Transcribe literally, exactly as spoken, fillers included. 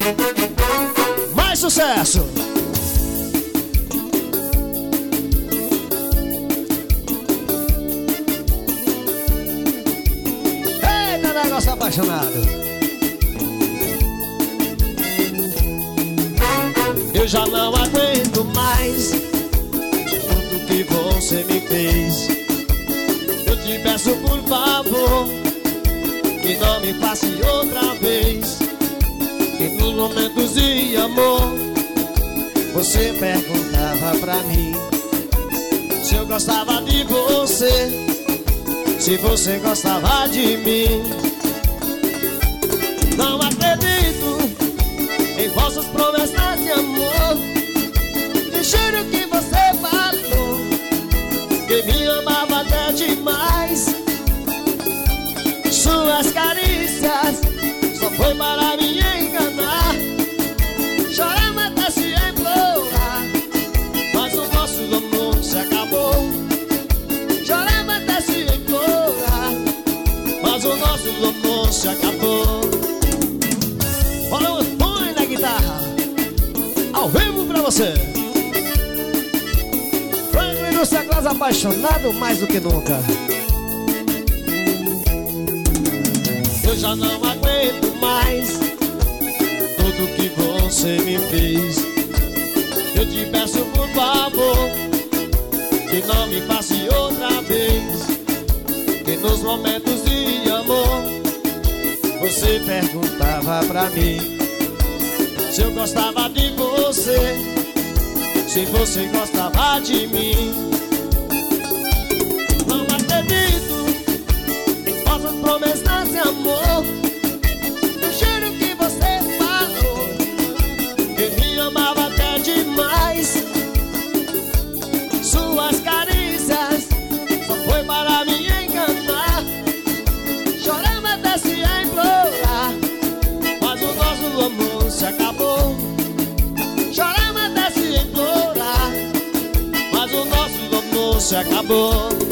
Mais sucesso. Eita, negócio apaixonado. Eu já não aguento mais tudo que você me fez. Eu te peço por favor que não me faça outra vez. Que nos momentos de amor você perguntava pra mim se eu gostava de você, se você gostava de mim. Não acredito em vossas promessas de amor. E juro que você falou que me amava até demais. Suas carícias só foi para me enganar. Chorava até se implorar, mas o nosso amor se acabou. Chorava até se implorar, mas o nosso amor se acabou. Olha o põe na guitarra, ao vivo pra você. Franklin dos Teclados apaixonado mais do que nunca. Eu já não aguento mais tudo que você me fez. Eu te peço por favor que não me faça outra vez. Que nos momentos de amor você perguntava pra mim se eu gostava de você, se você gostava de mim. Não acredito em vossas promessas de amor. Eu juro que você falou que me amava até demais. Suas carícias só foi para me enganar. Chorava até se implorar, mas o nosso amor se acabou. Chorava até se implorar, mas o nosso amor se acabou.